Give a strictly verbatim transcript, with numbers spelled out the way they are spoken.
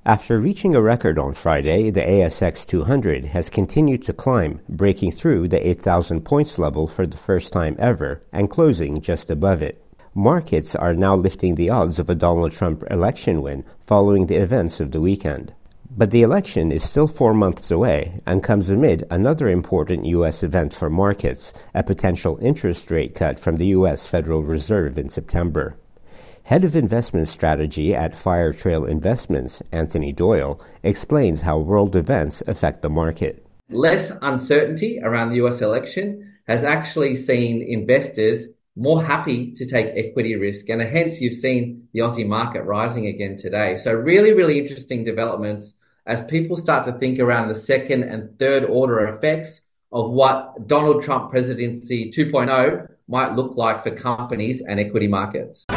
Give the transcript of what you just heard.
After reaching a record on Friday, the A S X two hundred has continued to climb, breaking through the eight thousand points level for the first time ever and closing just above it. Markets are now lifting the odds of a Donald Trump election win following the events of the weekend. But the election is still four months away and comes amid another important U S event for markets, a potential interest rate cut from the U S Federal Reserve in September. Head of Investment Strategy at Firetrail Investments, Anthony Doyle, explains how world events affect the market. Less uncertainty around the U S election has actually seen investors more happy to take equity risk, and hence you've seen the Aussie market rising again today. So really, really interesting developments as people start to think around the second and third order effects of what Donald Trump presidency two point oh might look like for companies and equity markets.